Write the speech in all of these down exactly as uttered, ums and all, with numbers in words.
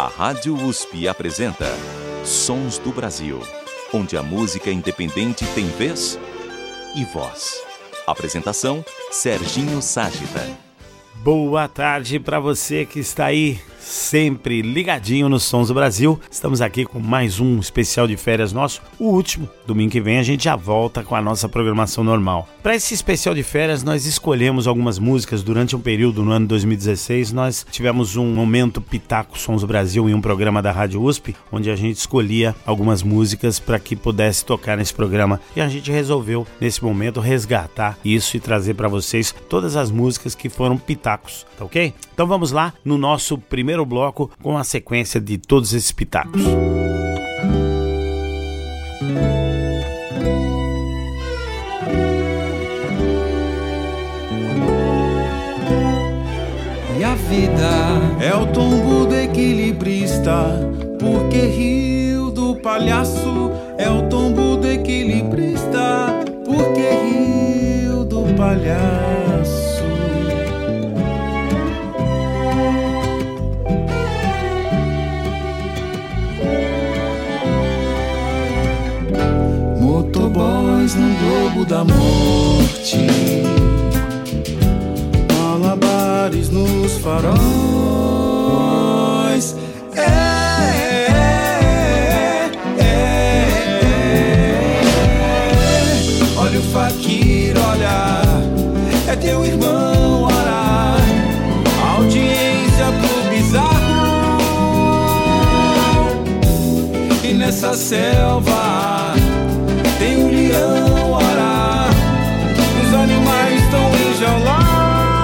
A Rádio U S P apresenta Sons do Brasil, onde a música independente tem vez e voz. Apresentação, Serginho Ságita. Boa tarde para você que está aí sempre ligadinho nos Sons do Brasil. Estamos aqui com mais um especial de férias nosso, o último. Domingo que vem a gente já volta com a nossa programação normal. Para esse especial de férias nós escolhemos algumas músicas durante um período no ano dois mil e dezesseis. Nós tivemos um momento Pitaco Sons do Brasil em um programa da Rádio U S P, onde a gente escolhia algumas músicas para que pudesse tocar nesse programa. E a gente resolveu nesse momento resgatar isso e trazer para vocês todas as músicas que foram pitacos, tá ok? Então vamos lá no nosso primeiro bloco com a sequência de todos esses pitacos. E a vida é o tombo do equilibrista, porque rio do palhaço é o tombo do equilibrista, porque rio do palhaço. Motoboys no globo da morte, malabares nos faróis. É, é, é, é. Olha o faquir, olha, é teu irmão, ora, audiência pro bizarro. E nessa selva tem um leão, ora, os animais estão enjaulados.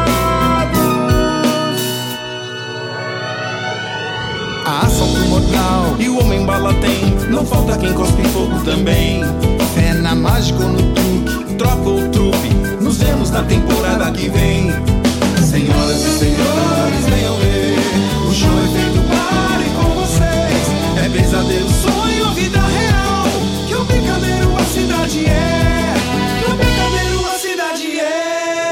A assalto mortal e o homem bala tem, não falta quem cospe fogo também. Fé na mágica ou no truque, troca ou trupe, nos vemos na temporada que vem. Senhoras e senhores, venham ver, o show é feito para e com vocês. É pesadelo, sonho, vida real, que o brincadeiro a cidade é, que o brincadeiro a cidade é.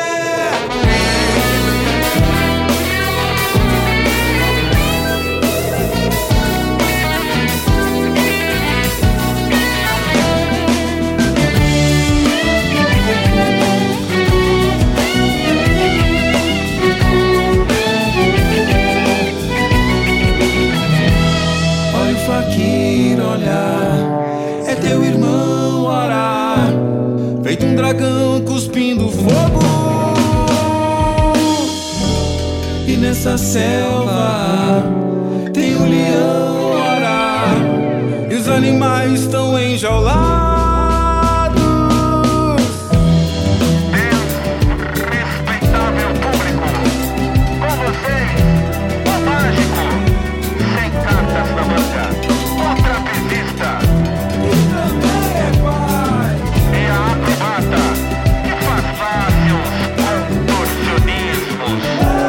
Olha o faquir, olha, é teu irmão, ora, feito um dragão cuspindo fogo. E nessa selva tem um leão, ora, e os animais estão enjaulados. Respeitável público, com vocês, o mágico, sem cartas na manga, o trapezista E também é pai. e a acrobata que faz vários contorcionismos.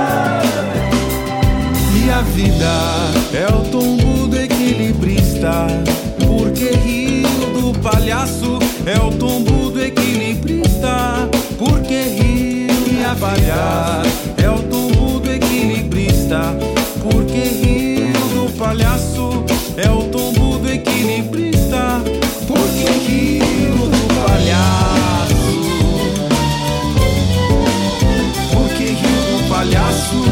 E a vida é o tombo do equilibrista, porque rio do palhaço é o tombo do equilibrista, porque rio do palhaço é o tombo do equilibrista, porque rio do palhaço é o tombo do equilibrista, porque rio do palhaço, porque rio do palhaço.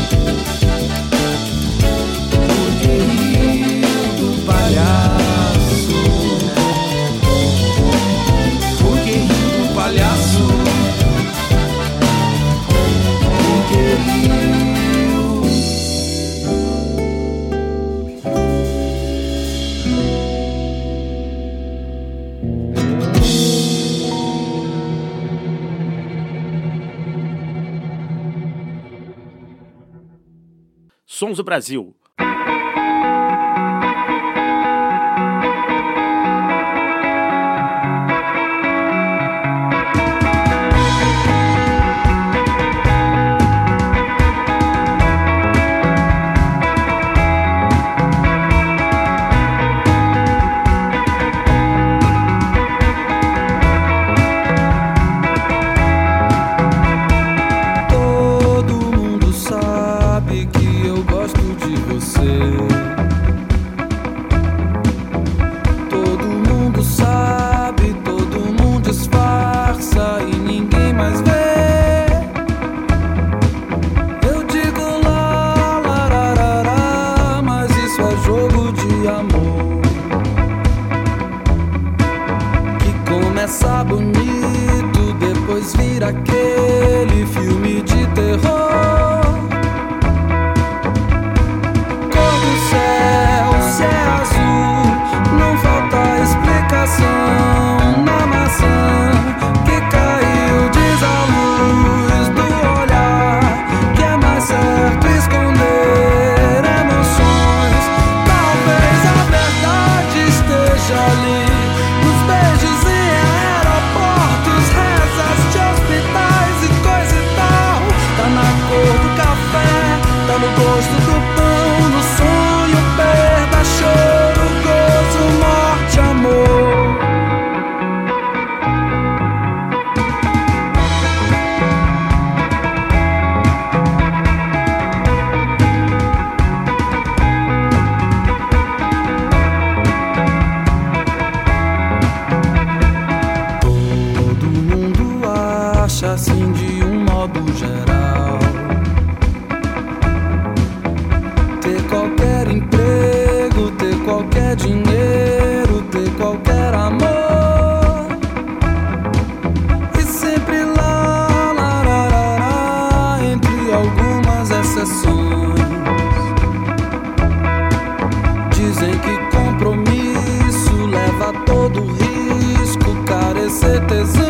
Porque rio do palhaço, porque rio do palhaço, porque rio. Sons do Brasil. Todo mundo sabe que eu gosto de você. gosto do pão, no sonho, perda, choro, gozo, morte, amor. Todo mundo acha assim de um modo geral. Ter qualquer emprego, ter qualquer dinheiro, ter qualquer amor. E sempre lá, lá, lá, lá, lá, entre algumas exceções. Dizem que compromisso leva a todo risco, carecer tesão.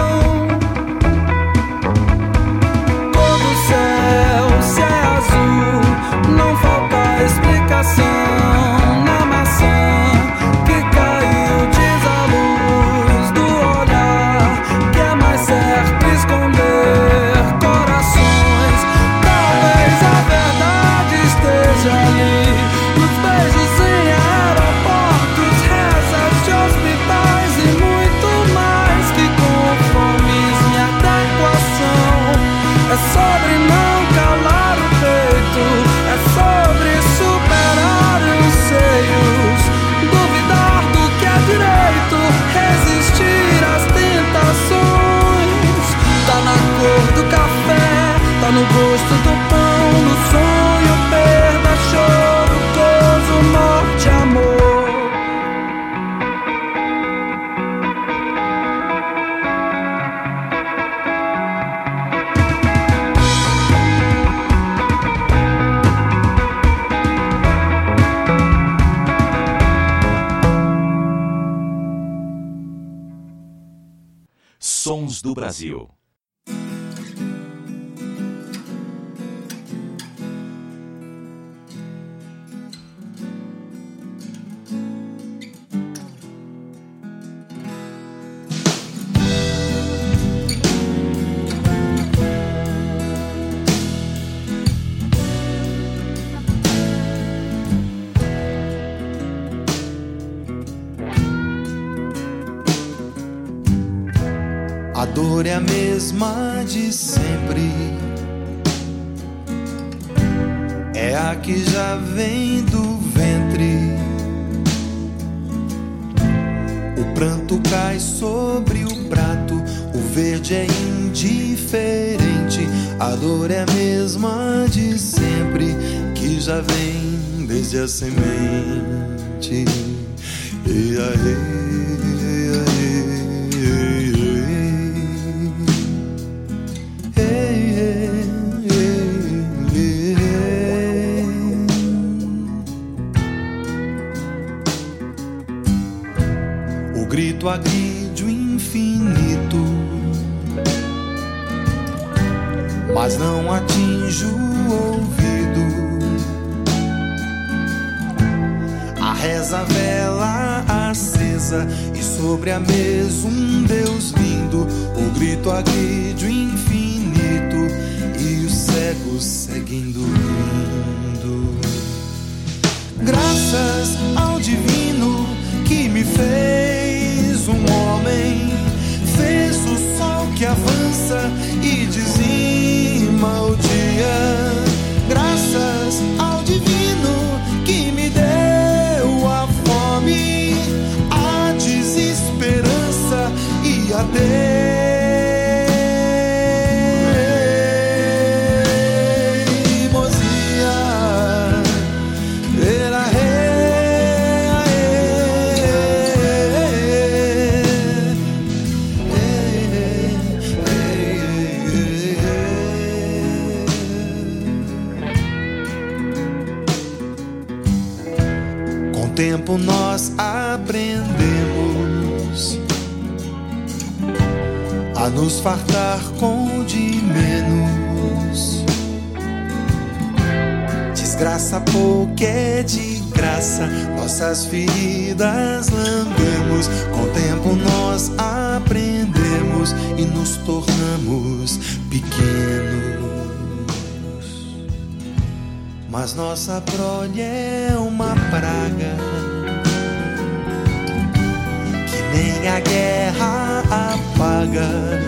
Cor do céu, se é azul, não falta explicação. Na maçã que caiu, diz a luz do olhar, que é mais certo esconder corações. Talvez a verdade esteja ali, nos beijos em aeroportos, rezas de hospitais e muito mais que conformismo e adequação. É sobre não calar o peito, é sobre superar os seios, duvidar do que é direito, resistir às tentações. Tá na cor do café, tá no gosto do pão, no sonho, perda, choro, gozo, morte, amor. Sons do Brasil. A dor é a mesma de sempre, é a que já vem do ventre. O pranto cai sobre o prato, o verde é indiferente. A dor é a mesma de sempre, que já vem desde a semente. E aí, o grito agride o infinito, mas não atinge o ouvido. A reza, vela acesa, e sobre a mesa um Deus lindo. O grito agride o infinito, e os cegos seguem dormindo. Graças ao divino que me fez um homem, fez o sol que avança e dizima o dia. Graças ao divino que me deu a fome, a desesperança e a tempo nós aprendemos a nos fartar com de menos. Desgraça pouco é de graça, nossas feridas lambemos. Com o tempo nós aprendemos e nos tornamos pequenos. mas nossa prole é uma praga que nem a guerra apaga.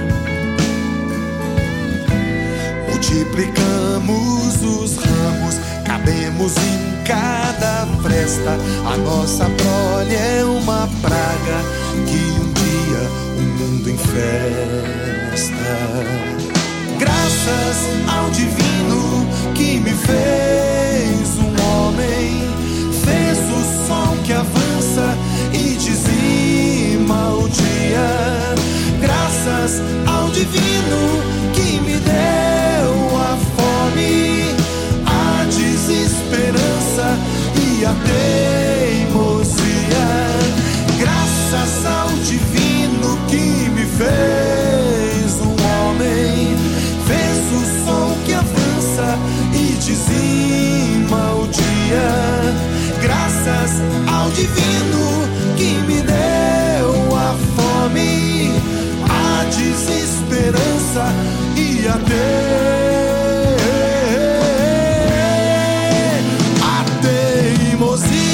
Multiplicamos os ramos, cabemos em cada fresta. A nossa prole é uma praga que um dia o mundo infesta. Graças ao divino que me fez um homem, fez o sol que avança e dizima o dia. Graças ao divino que me deu a fome, a desesperança e a teimosia. Graças ao divino que me fez um homem, fez o sol que avança e dizima o dia. Graças ao divino que me deu a fome, a desesperança e a teimosia.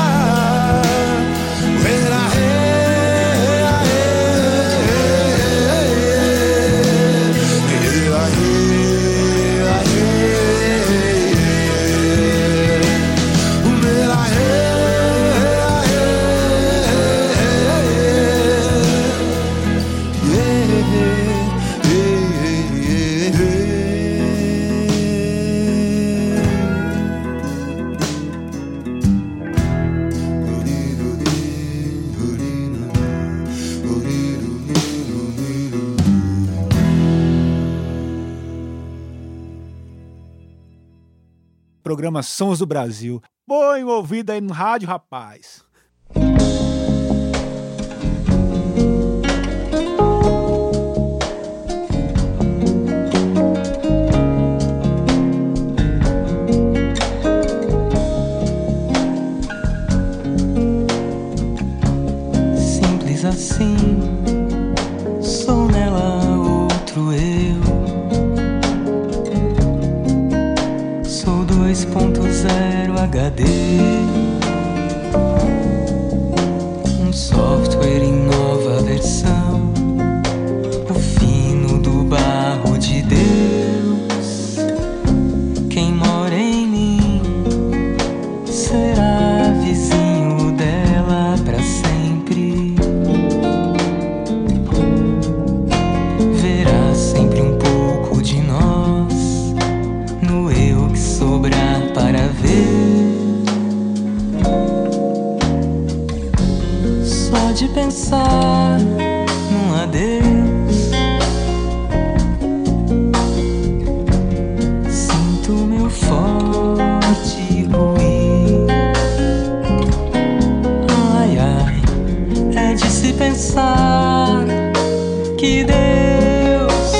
Programa Sons do Brasil. Põe o ouvido aí no rádio, rapaz. Simples assim, sou nela outro eu. Sou dois ponto zero H D, um software em nova versão, o fino do barro de Deus. Quem mora em mim será vizinho dela pra sempre. Verá sempre um pouco de nós no eu que sobrar para ver. Só de pensar num adeus, sinto meu forte ruir. Ai, ai, é de se pensar que Deus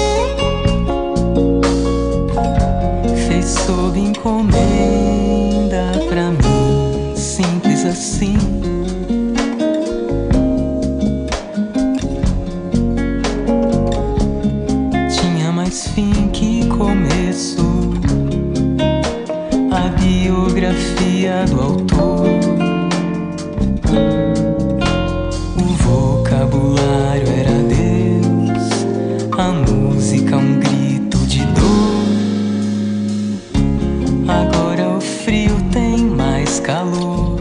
fez sob encomenda pra mim, simples assim. Tinha mais fim que começo, a biografia do autor. O vocabulário era Deus, a música um grito de dor. Agora o frio tem mais calor.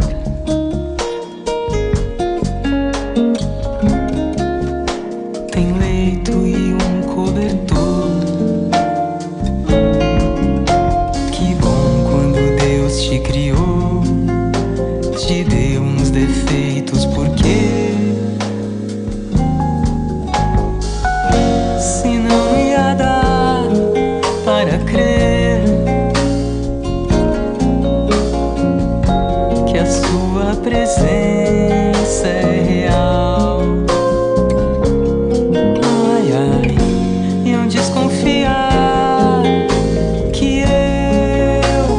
Tem leito e um cobertor. Que bom quando Deus te criou, te deu uns defeitos, porque senão não ia dar para crer que a sua presença é real. Ai, ai, iam desconfiar que eu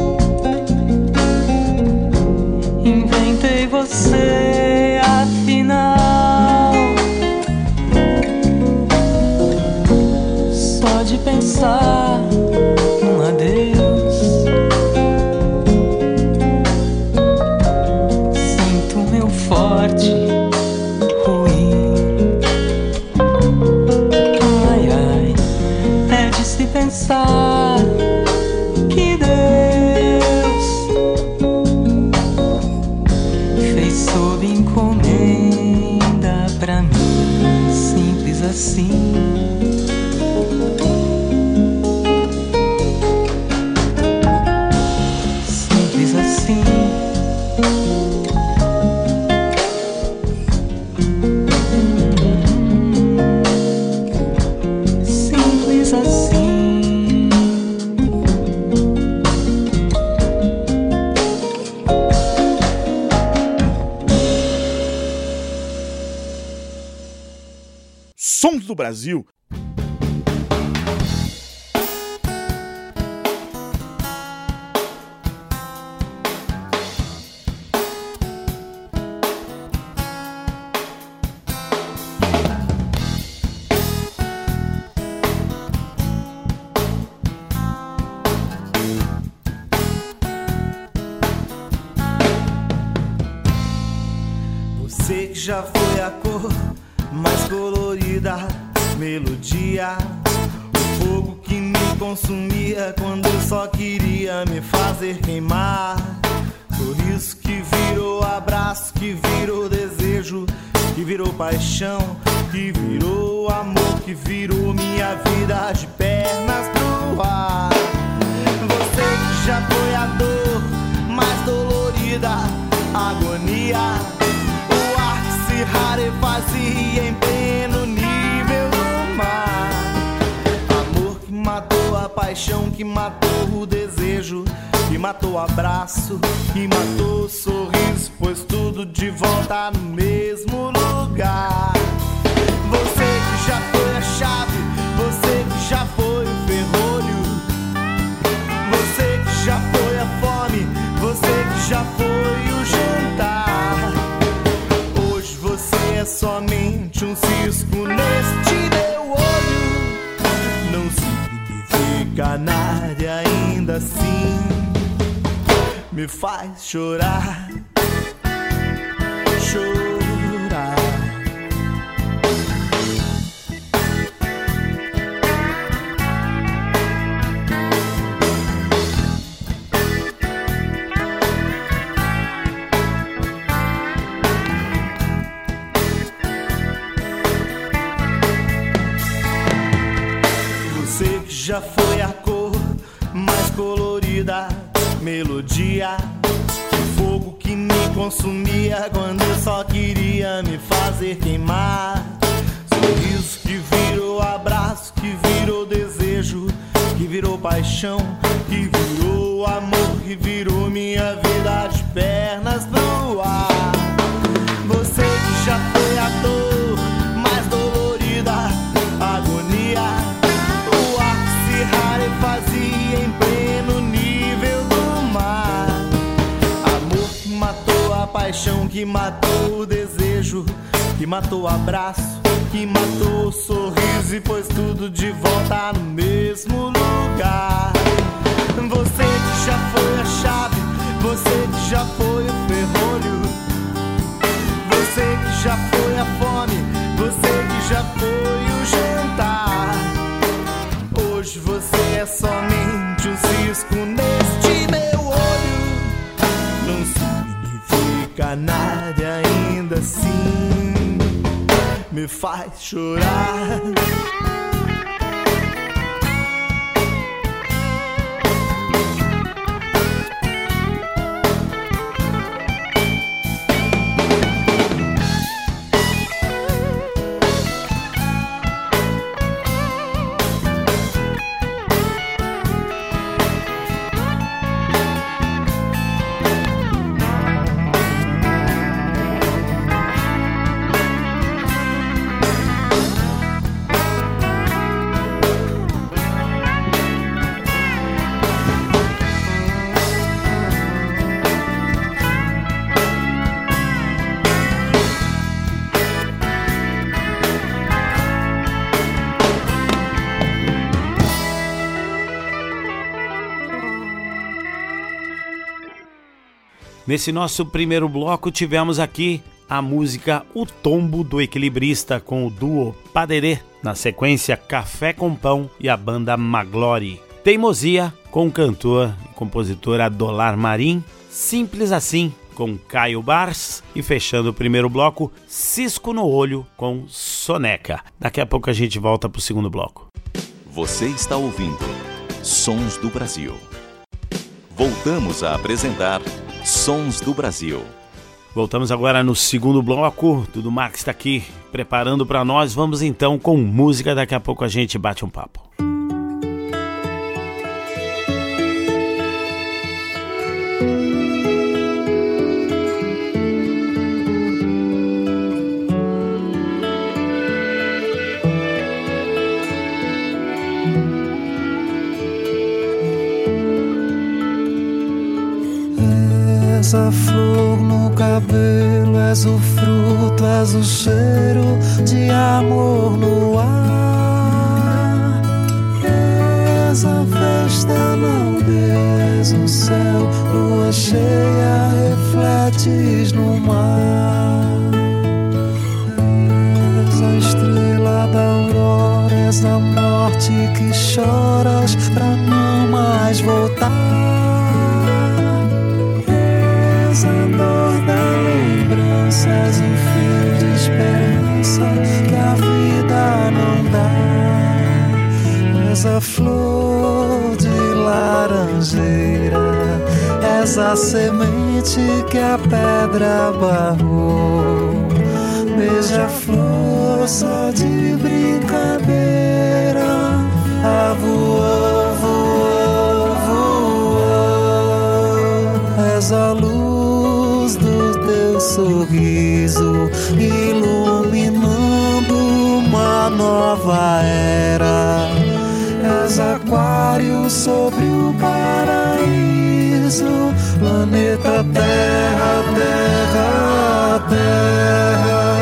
inventei você, afinal. Só de pensar num adeus, lugar que Deus fez sob encomenda pra mim, simples assim. Simples assim. Simples assim. Sons do Brasil. Você que já foi a cor mais colorida, melodia, o fogo que me consumia quando eu só queria me fazer queimar. Sorriso que virou abraço, que virou desejo, que virou paixão, que virou amor, que virou minha vida de pernas pro ar. Você que já foi a dor mais dolorida, agonia, o ar que se rarefazia em pleno nível do mar. Amor que matou a paixão, que matou o desejo, que matou o abraço, que matou o sorriso, pôs tudo de volta no mesmo lugar. Você que já foi a chave, você que já foi o ferrolho, você que já foi a fome, você que já foi o jantar. Hoje você é somente um cisco neste meu olho. Não significa nada e ainda assim me faz chorar, chorar. Você que já foi a cor mais colorida, melodia, o fogo que me consumia quando eu só queria me fazer queimar. Sorriso que virou abraço, que virou desejo, que virou paixão, que virou amor, que virou minha vida de pernas pro ar. Você que já foi a dor mais dolorida, agonia, o ar que se rarefazia em pleno nível do mar. Amor que matou a paixão, que matou o desejo, que matou o abraço, que matou o sorriso e pôs tudo de volta no mesmo lugar. Você que já foi a chave, você que já foi o ferrolho, você que já foi a fome, você que já foi o jantar. Hoje você é somente um cisco neste meu olho. Não significa nada e ainda assim me faz chorar. Nesse nosso primeiro bloco tivemos aqui a música O Tombo do Equilibrista com o duo Paderê, na sequência Café com Pão e a banda Maglore. Teimosia, com o cantor e compositor Adolar Marim. Simples Assim, com Caio Bars. E fechando o primeiro bloco, Cisco no Olho, com Soneca. Daqui a pouco a gente volta pro segundo bloco. Você está ouvindo Sons do Brasil. Voltamos a apresentar Sons do Brasil. Voltamos agora no segundo bloco. Tudo Max está aqui preparando para nós. Vamos então com música. Daqui a pouco a gente bate um papo. És a flor no cabelo, és o fruto, és o cheiro de amor no ar. És a festa na aldeia, és o céu, lua cheia, refletes no mar. És a estrela da aurora, és a morte que choras pra não mais voltar. És a dor da lembrança, és um fio de esperança que a vida não dá. És a flor de laranjeira, és a semente que a pedra barrou. Beija-flor só de brincadeira, a voou, voou, voou. És a luz do teu sorriso, iluminando uma nova era. És aquário sobre o paraíso, planeta Terra, Terra, Terra.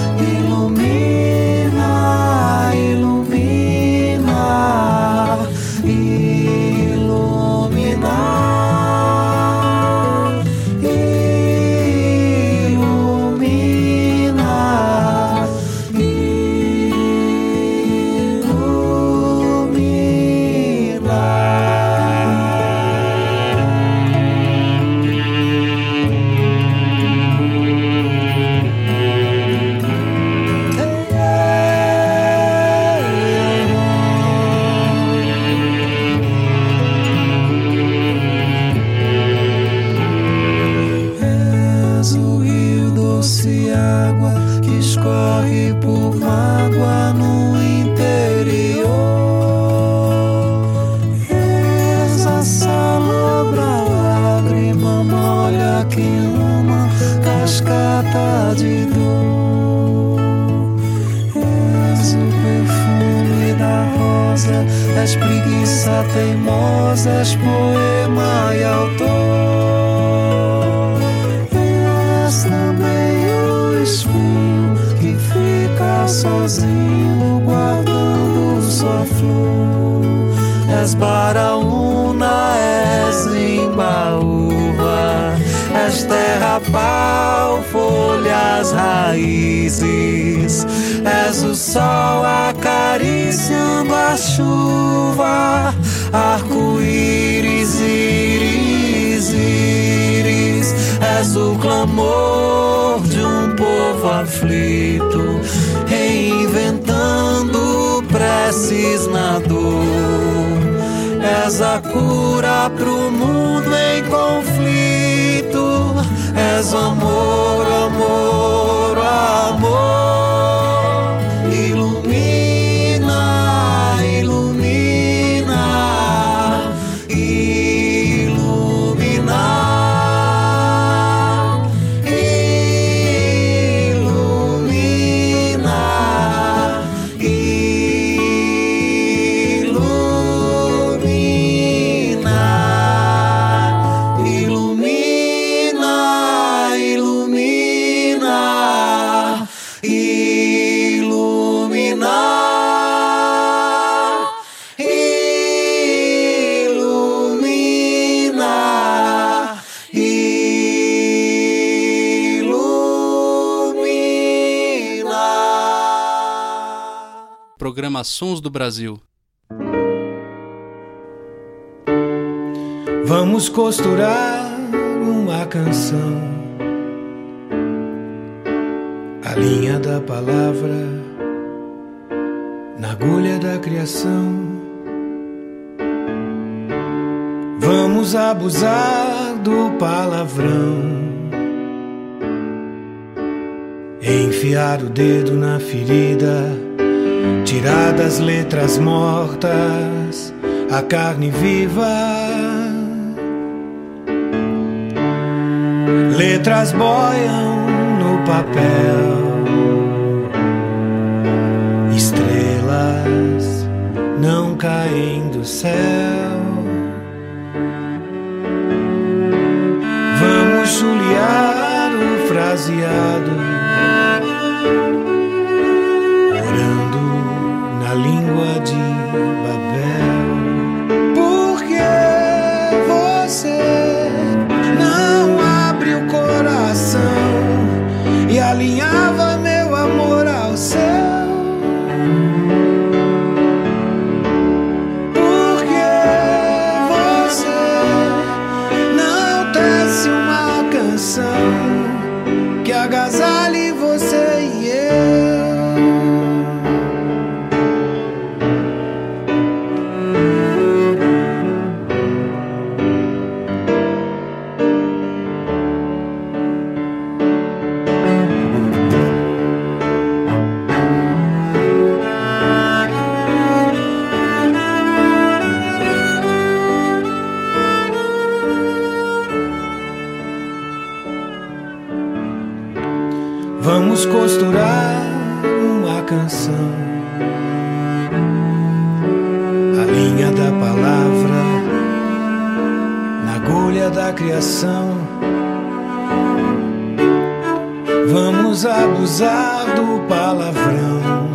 Ilumina, ilumina, ilumina. Corre por mágoa no interior. És a salobra, lágrima molha que ama, cascata de dor. És o perfume da rosa, és preguiça teimosa, és poema e autor. És também o espinho que fica sozinho guardando sua flor. És Baraúna, és Imbaúba, és terra, pau, folhas, raízes. És o sol acariciando a chuva, arco-íris, íris, íris. És o clamor de um povo aflito, reinventando preces na dor. És a cura pro mundo em conflito. És amor, amor, amor. Ilumina, ilumina, ilumina. Programa Sons do Brasil. Vamos costurar uma canção, a linha da palavra na agulha da criação. Vamos abusar do palavrão, enfiar o dedo na ferida, tirar das letras mortas a carne viva. Letras boiam no papel, estrelas não caem do céu. Vamos chulear o fraseado, orando na língua de Babel. Porque você não abre o coração e alinhava meu amor ao céu? Porque você não tece uma canção que agasalhe você e eu? Vamos costurar uma canção, a linha da palavra na agulha da criação. Vamos abusar do palavrão,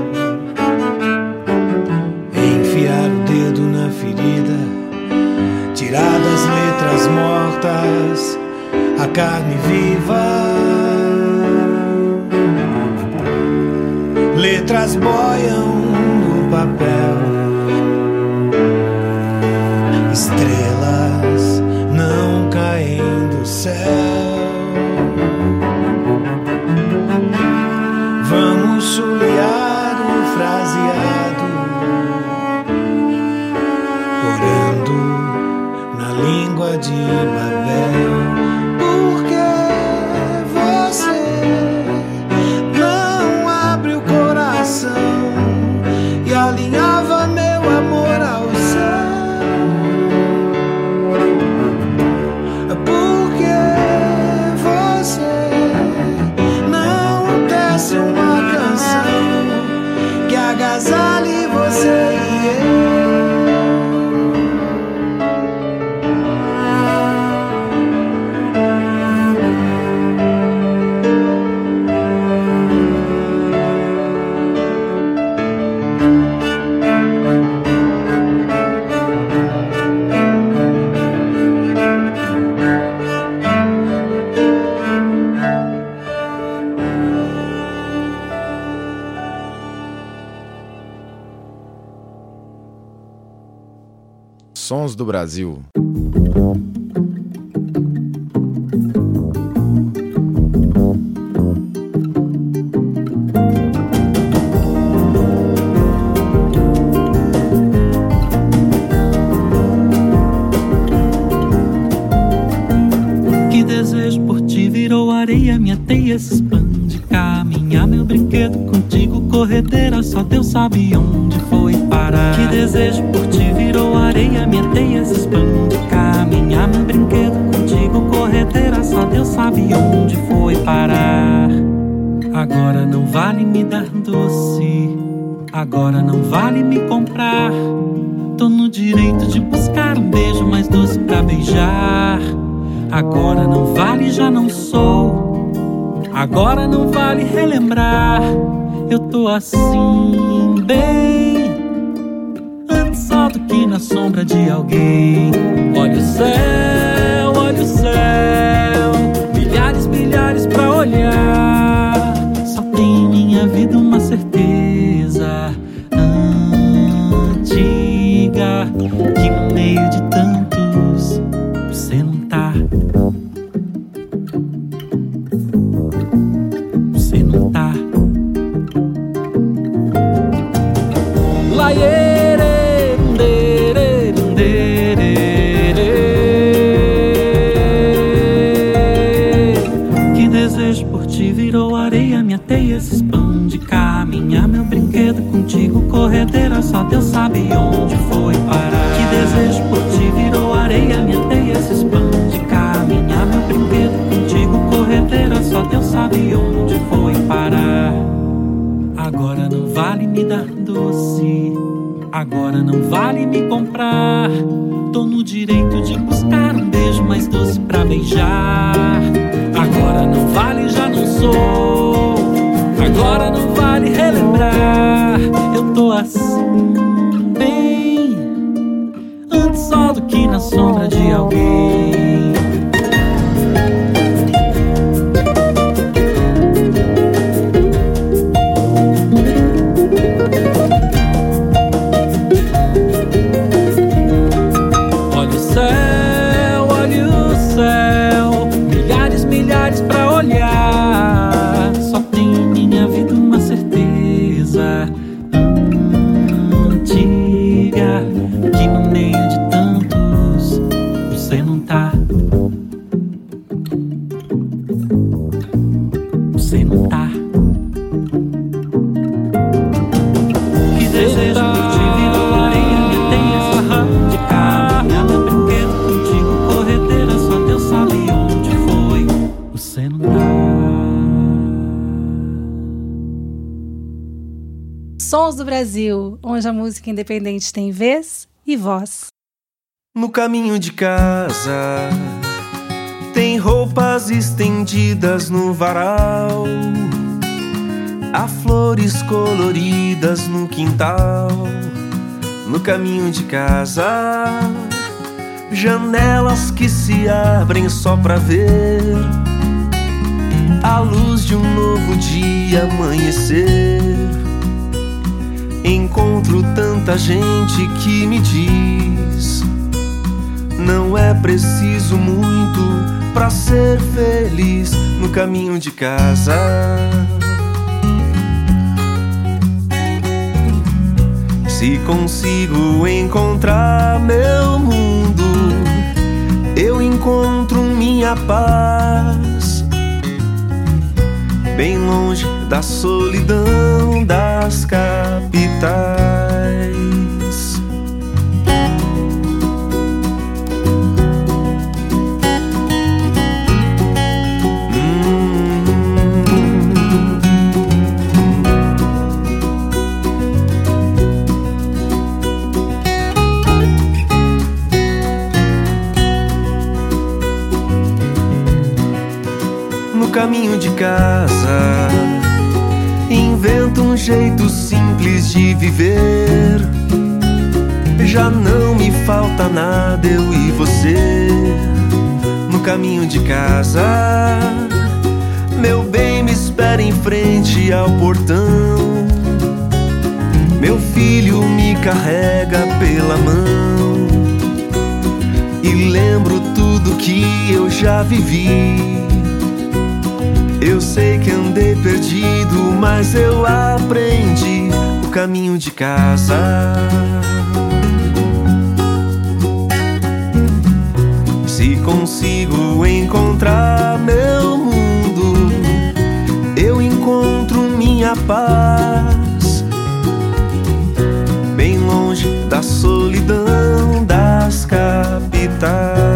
enfiar o dedo na ferida, tirar das letras mortas a carne viva. Letras boiam no papel, estrelas não caem do céu. Vamos chulear o fraseado, orando na língua de Babel. Porque você não abre o coração e alinhava meu amor ao céu? Porque você não tece uma canção que agasalhe você e eu? Sons do Brasil. Que desejo por ti virou areia, minha teia se expande. Caminhar meu brinquedo contigo, corredeira, só Deus sabe onde foi parar. Que desejo por ti virou areia, minha teia se expande. Caminhar meu brinquedo contigo, corredeira, só Deus sabe onde foi parar. Agora não vale me dar doce, agora não vale me comprar. Tô no direito de buscar um beijo mais doce pra beijar. Agora não vale, já não sou. Agora não vale relembrar. Eu tô assim, bem, antes só do que na sombra de alguém. Olha o céu, olha o céu, milhares, milhares pra olhar. Só tem em minha vida uma certeza antiga, que no meio de tantos Agora não vale me comprar. Tô no direito de buscar um beijo mais doce pra beijar. Agora não vale, já não sou. Agora não vale relembrar. Eu tô assim, bem, antes só do que na sombra de alguém. Olha o céu, olha o céu, milhares, milhares pra olhar. Só tem em minha vida uma certeza antiga, que no meio de tantos você não tá. Você não tá. Que desejo por te virou areia, me tem essa rama de caminhar, meu brinquedo contigo, corredeira, só Deus sabe onde foi. Você não tá. Sons do Brasil, onde a música independente tem vez e voz. No caminho de casa tem roupas estendidas no varal, há flores coloridas no quintal. No caminho de casa, janelas que se abrem só pra ver a luz de um novo dia amanhecer. Encontro tanta gente que me diz: não é preciso muito pra ser feliz. No caminho de casa, se consigo encontrar meu mundo, eu encontro minha paz, bem longe da solidão das capitais. No caminho de casa, invento um jeito simples de viver. Já não me falta nada, eu e você. No caminho de casa, meu bem me espera em frente ao portão. Meu filho me carrega pela mão e lembro tudo que eu já vivi. Eu sei que andei perdido, mas eu aprendi o caminho de casa. Se consigo encontrar meu mundo, eu encontro minha paz, bem longe da solidão das capitais.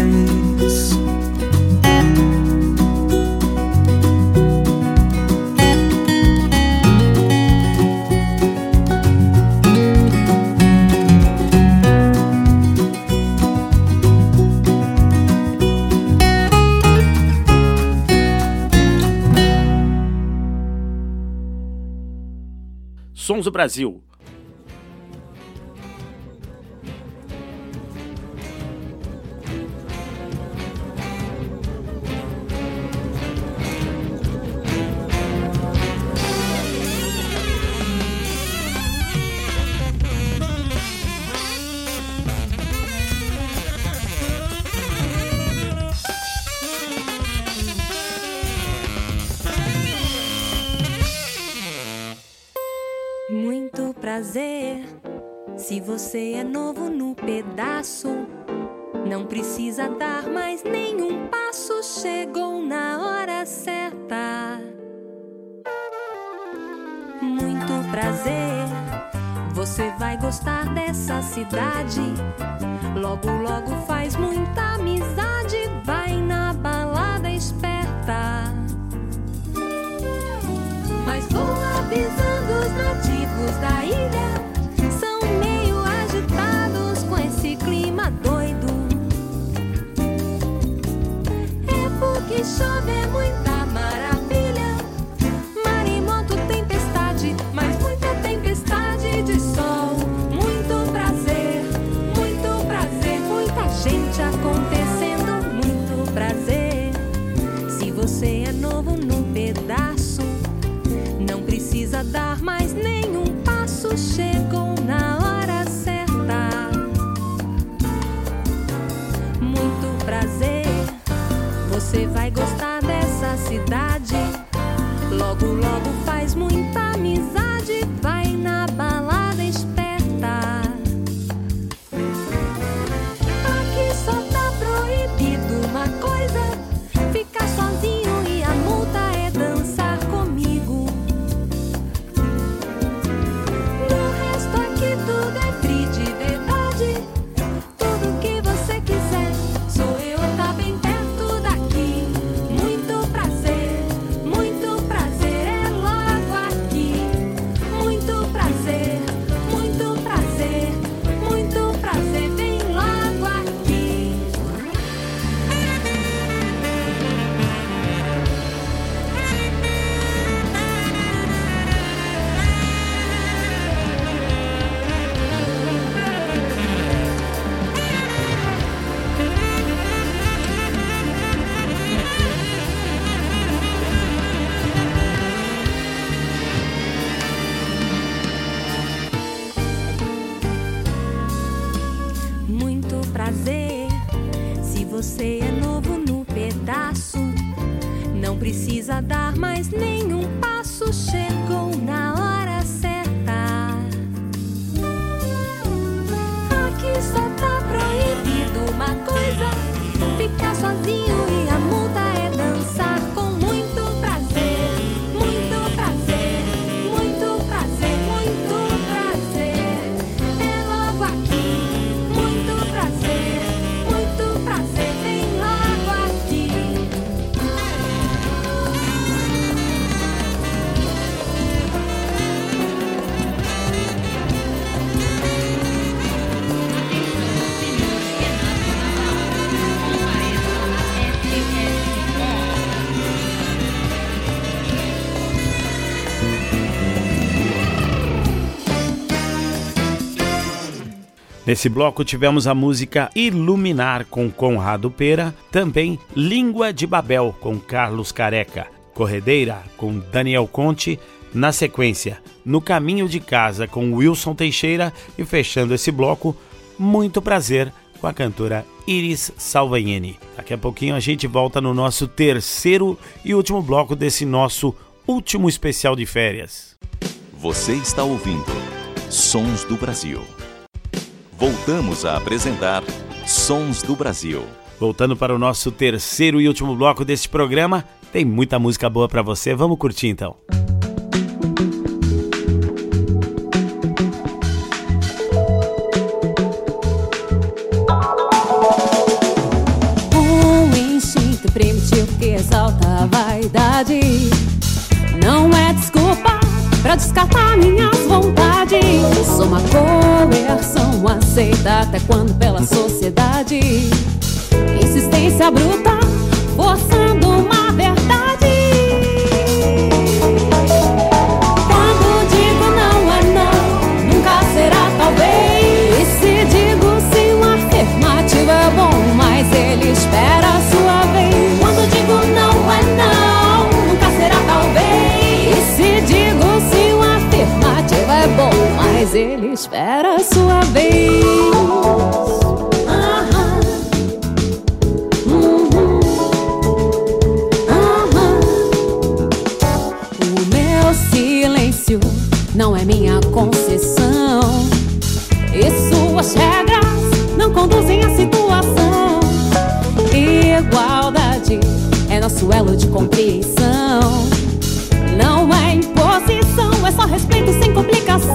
Sons do Brasil. Muito prazer, se você é novo no pedaço, não precisa dar mais nenhum passo, chegou na hora certa. Muito prazer, você vai gostar dessa cidade, logo logo faz muita amizade, vai na balada esperta. Mas vou avisando os nativos da ilha, são meus Você vai gostar dessa cidade. Logo, logo faz muita amizade. Vai na balada esperta. Aqui só tá proibido uma coisa: ficar sozinho, e a multa é dançar comigo. No resto aqui tudo é free de verdade. Tudo que você quiser, sou eu, tá bem perto daqui. Muito prazer, muito prazer, é logo aqui. Muito prazer, muito prazer, muito prazer, vem logo aqui. Muito prazer. Se você é novo no pedaço, não precisa dar mais nenhum passo. Chegou na hora certa. Aqui só tá proibido uma coisa: ficar sozinho, e a multa é dançar com muito prazer. Muito prazer, muito prazer, muito prazer, é logo aqui. Muito prazer, muito prazer, vem logo aqui. Nesse bloco tivemos a música Iluminar com Conrado Pera, também Língua de Babel com Carlos Careca, Corredeira com Daniel Conte, na sequência No Caminho de Casa com Wilson Teixeira e fechando esse bloco Muito Prazer com a cantora Iris Salvagnini. Daqui a pouquinho a gente volta no nosso terceiro e último bloco desse nosso último especial de férias. Você está ouvindo Sons do Brasil. Voltamos a apresentar Sons do Brasil. Voltando para o nosso terceiro e último bloco deste programa, tem muita música boa para você. Vamos curtir então. Um instinto primitivo que exalta a vaidade não é desculpa pra descartar minhas vontades. Sou uma coerção aceita até quando pela sociedade. Insistência bruta, forçando uma verdade. Quando digo não é não, nunca será talvez. E se digo sim, uma afirmativa é bom, mas ele espera a sua vez. Quando digo não é não, nunca será talvez. E se digo sim, uma afirmativa é bom, mas ele espera a sua vez. Aham. Uhum. Aham. O meu silêncio não é minha concessão, e suas regras não conduzem a situação. Igualdade é nosso elo de compreensão. Não é imposição, é só respeito sem complicação.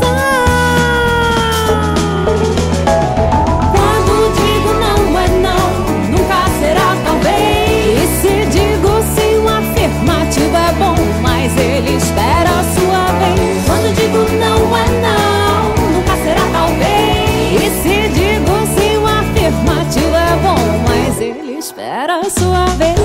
Quando digo não é não, nunca será talvez. E se digo sim, uma afirmativa é bom, mas ele espera a sua vez. Quando digo não é não, nunca será talvez. E se digo sim, uma afirmativa é bom, mas ele espera a sua vez.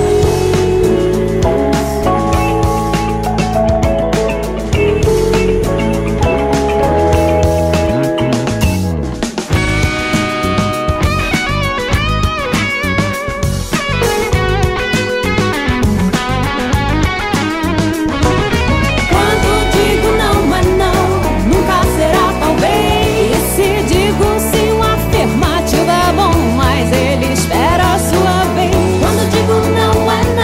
Mas ele espera a sua vez. Quando digo não é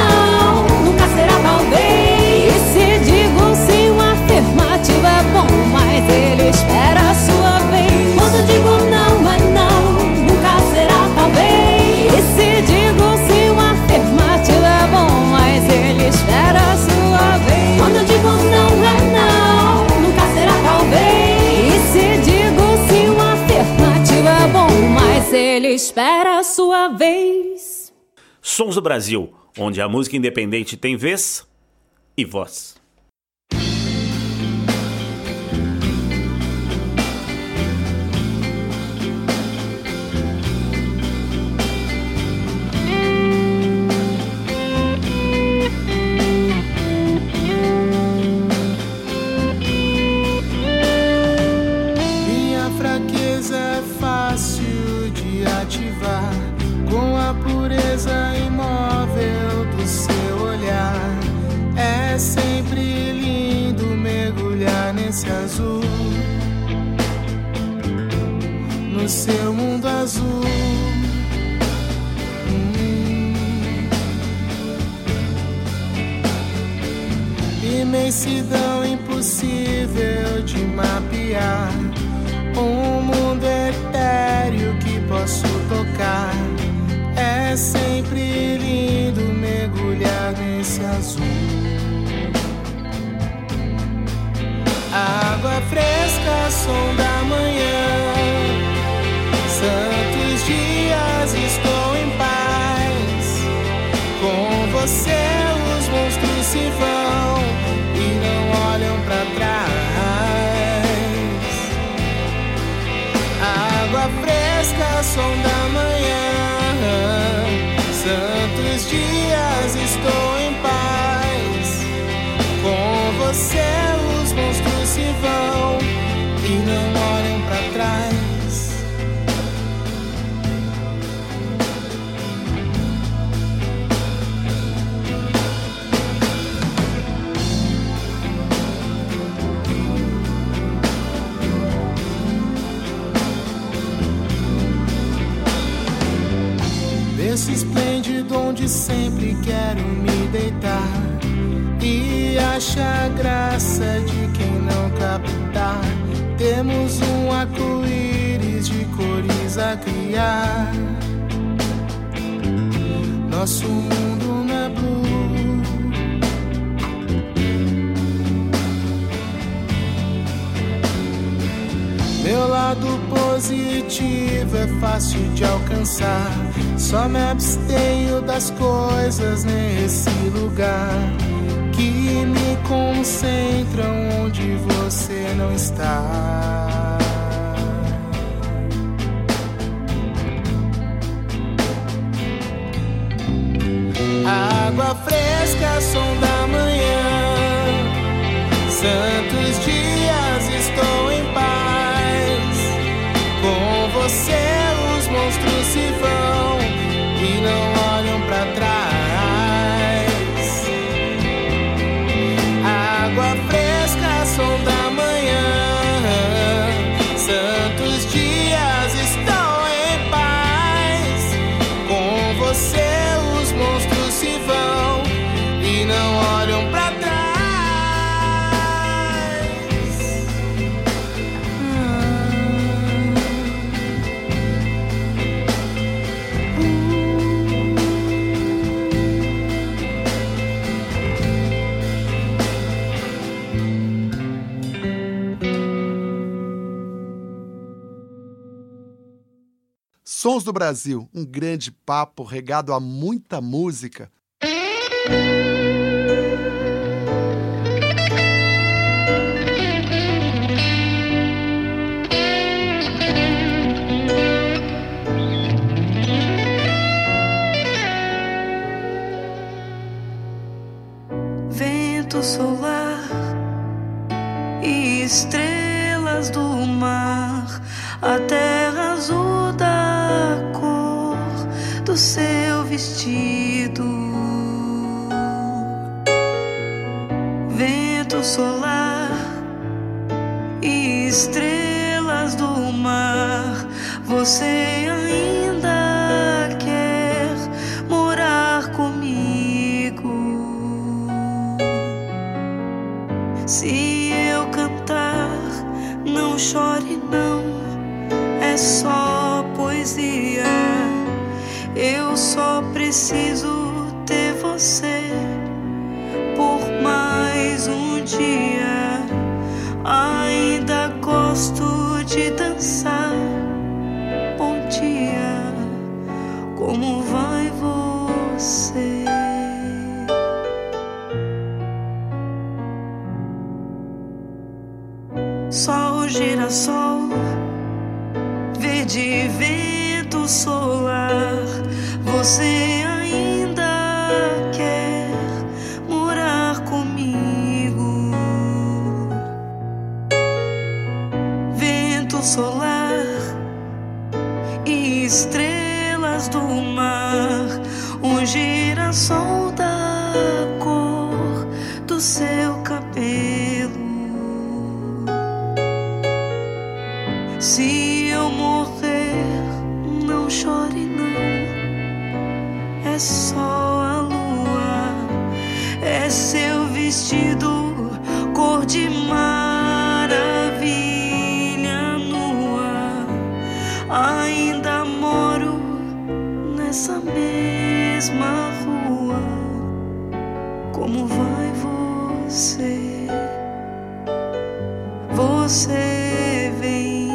sua vez. Sons do Brasil, onde a música independente tem vez e voz. Minha fraqueza é fácil de ativar, com a pureza imóvel do seu olhar. É sempre lindo mergulhar nesse azul, no seu mundo azul. Hum. Imensidão impossível de mapear, um mundo etéreo que posso tocar. É sempre lindo mergulhar nesse azul. Água fresca, som da manhã. Santos dias, estou em paz. Com você os monstros se vão e não olham pra trás. Água fresca, som da manhã. Santos dias, estou em paz. Com você os monstros se vão e não olham pra trás. Esse esplêndido onde sempre quero me deitar e achar graça de quem não captar. Temos um arco-íris de cores a criar. Nosso mundo não é blue. Meu lado positivo é fácil de alcançar. Só me abstenho das coisas nesse lugar que me concentram onde você não está. Água fresca, som da manhã. Santos dias, estou em paz. Com você os monstros se vão e não olham pra trás. Água fresca, som da manhã. Santos dias, estou em paz. Com você os monstros se vão e não olham pra trás. Sons do Brasil, um grande papo regado a muita música. Vento solar e estrelas do mar, a terra azul da cor do seu vestido. Vento solar e estrelas do mar, você ainda quer morar comigo? Se eu cantar, não chore não, é só poesia. Eu só preciso ter você por mais um dia. Ainda gosto de dançar. Bom dia, você. Sol, girassol, verde vento solar, você ainda quer morar comigo? Vento solar e estrelas do mar, um girassol da cor do seu cabelo. Se eu morrer, não chore não, é só a lua, é seu vestido cor de maravilha nua. Ainda moro nessa mesma rua. Como vai você? Você vem?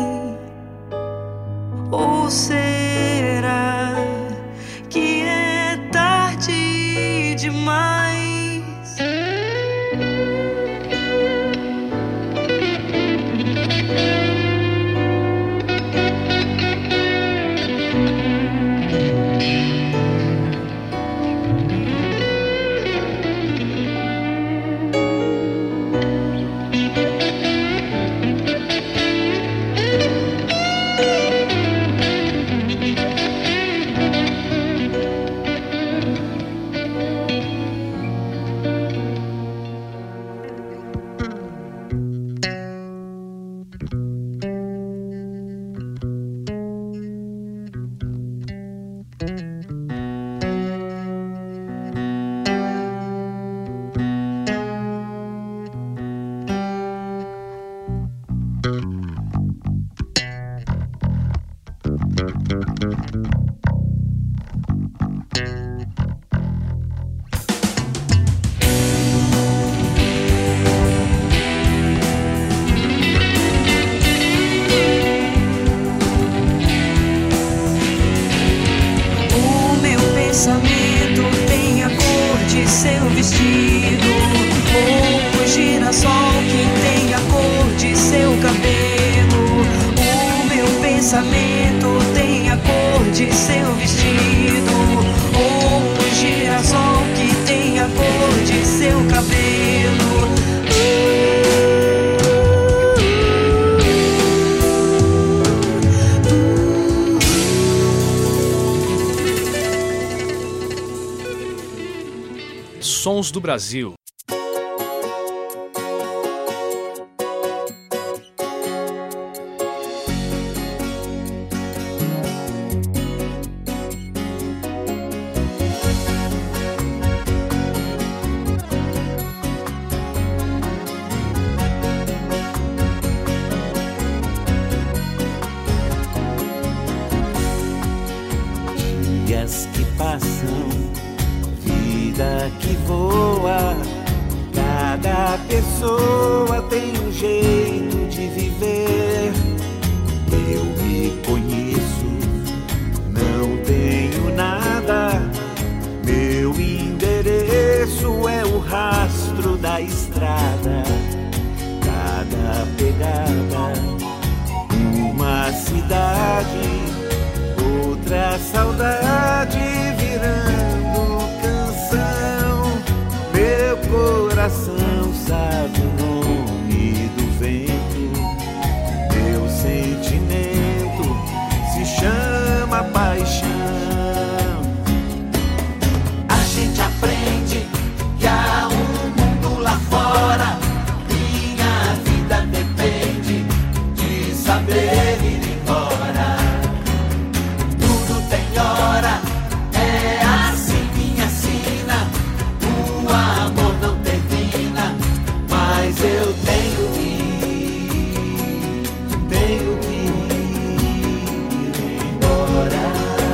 Ou será que é tarde demais? Sons do Brasil. Dias que passam, vida que voa, cada pessoa tem um jeito de viver. Eu me conheço, não tenho nada, meu endereço é o rastro da estrada. Cada pegada, uma cidade, outra saudade virando canção. Meu coração sabe o nome do vento, meu sentimento se chama paixão. A gente aprende que há um mundo lá fora, minha vida depende de saber ir embora. Tudo tem hora, é assim minha sina. O amor não termina, mas eu tenho que ir, tenho que ir embora.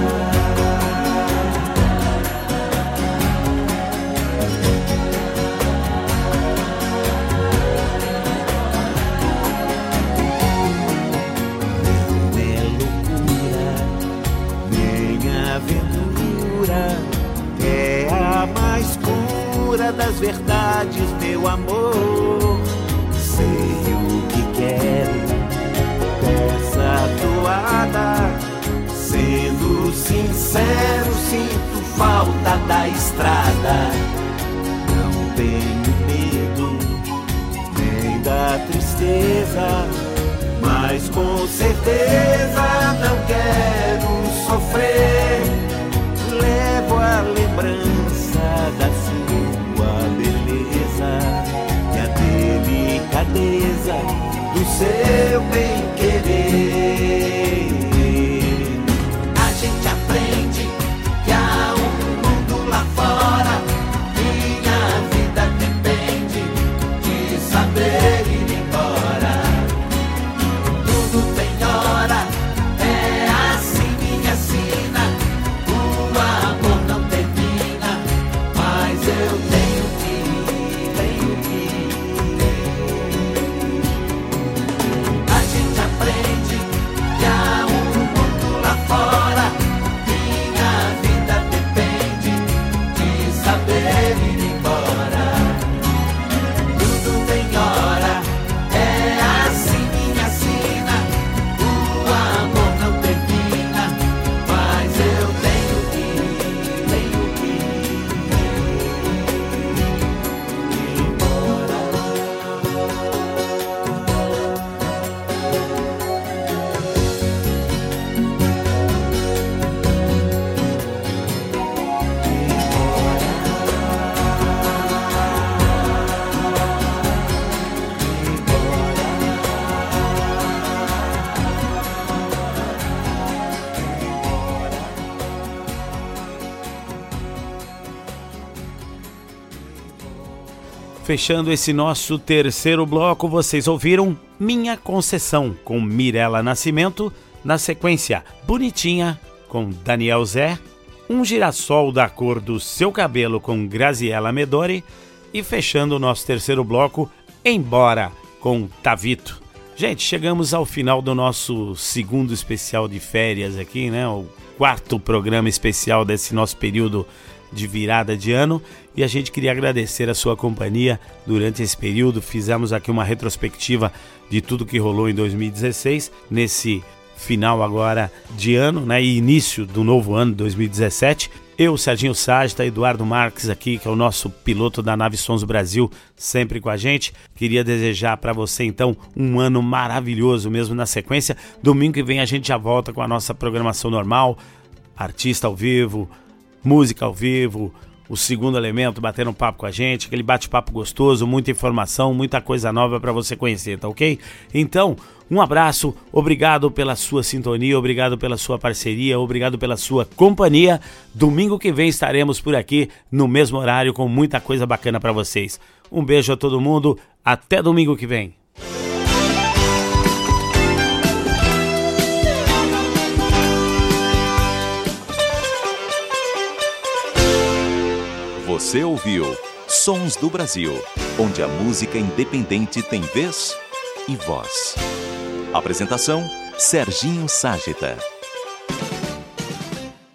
Não é loucura, nem aventura, é certeza das verdades, meu amor. Sei o que quero dessa toada. Sendo sincero, sinto falta da estrada. Não tenho medo nem da tristeza, mas com certeza não quero sofrer. Levo a lembrança da sua beleza e a delicadeza do seu bem-querer. A gente aprende que há um mundo lá fora. Minha vida depende de saber ir embora. Tudo tem hora, é assim minha sina. O amor não termina, mas eu tenho que ir, tenho que ir. A gente aprende que há um mundo lá fora. Minha vida depende de saber ir embora. Tudo tem hora, é assim minha sina. O amor não termina, mas eu tenho que ir, tenho que ir embora. Fechando esse nosso terceiro bloco, vocês ouviram Minha Concessão, com Mirella Nascimento. Na sequência, Bonitinha, com Daniel Zé. Um Girassol da Cor do Seu Cabelo, com Graziella Medori. E fechando o nosso terceiro bloco, Embora, com Tavito. Gente, chegamos ao final do nosso segundo especial de férias aqui, né? O quarto programa especial desse nosso período de virada de ano, e a gente queria agradecer a sua companhia durante esse período. Fizemos aqui uma retrospectiva de tudo que rolou em dois mil e dezesseis, nesse final agora de ano, né, e início do novo ano, dois mil e dezessete. Eu, Serginho Ságita, Eduardo Marques aqui, que é o nosso piloto da nave Sons do Brasil, sempre com a gente. Queria desejar para você, então, um ano maravilhoso mesmo na sequência. Domingo que vem a gente já volta com a nossa programação normal, artista ao vivo, música ao vivo, o Segundo Elemento batendo um papo com a gente, aquele bate-papo gostoso, muita informação, muita coisa nova para você conhecer, tá ok? Então, um abraço, obrigado pela sua sintonia, obrigado pela sua parceria, obrigado pela sua companhia. Domingo que vem estaremos por aqui no mesmo horário com muita coisa bacana para vocês. Um beijo a todo mundo, até domingo que vem. Você ouviu Sons do Brasil, onde a música independente tem vez e voz. Apresentação: Serginho Ságita.